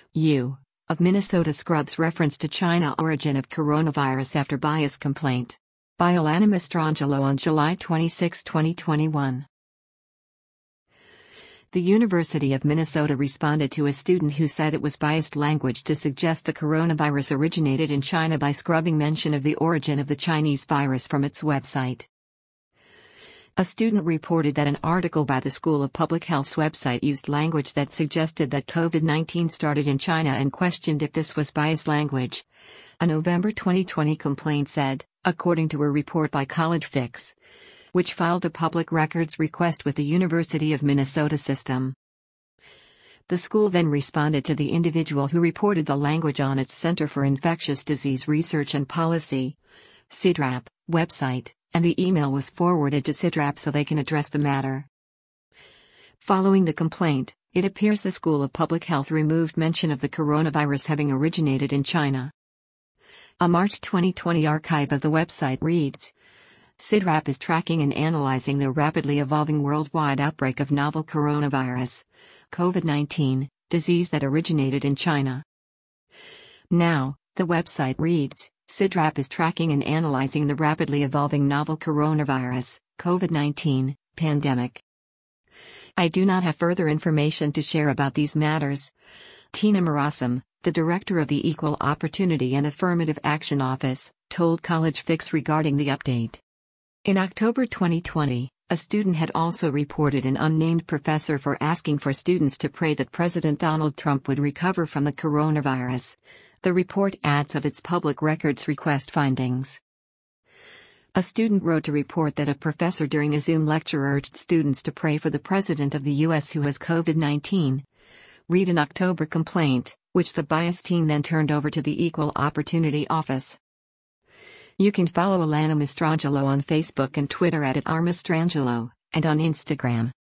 U. of Minnesota scrubs reference to China origin of coronavirus after bias complaint. By Alana Mastrangelo on July 26, 2021. The University of Minnesota responded to a student who said it was biased language to suggest the coronavirus originated in China by scrubbing mention of the origin of the Chinese virus from its website. A student reported that an article by the School of Public Health's website used language that suggested that COVID-19 started in China and questioned if this was biased language. A November 2020 complaint said, according to a report by College Fix, which filed a public records request with the University of Minnesota system. The school then responded to the individual who reported the language on its Center for Infectious Disease Research and Policy, CIDRAP, website, and the email was forwarded to CIDRAP so they can address the matter. Following the complaint, it appears the School of Public Health removed mention of the coronavirus having originated in China. A March 2020 archive of the website reads, CIDRAP is tracking and analyzing the rapidly evolving worldwide outbreak of novel coronavirus, COVID-19, disease that originated in China. Now, the website reads, CIDRAP is tracking and analyzing the rapidly evolving novel coronavirus, COVID-19, pandemic. I do not have further information to share about these matters. Tina Marasam, the director of the Equal Opportunity and Affirmative Action Office, told College Fix regarding the update. In October 2020, a student had also reported an unnamed professor for asking for students to pray that President Donald Trump would recover from the coronavirus. The report adds of its public records request findings. A student wrote to report that a professor during a Zoom lecture urged students to pray for the President of the U.S. who has COVID-19. Read an October complaint, which the bias team then turned over to the Equal Opportunity Office. You can follow Alana Mastrangelo on Facebook and Twitter @RMastrangelo, and on Instagram.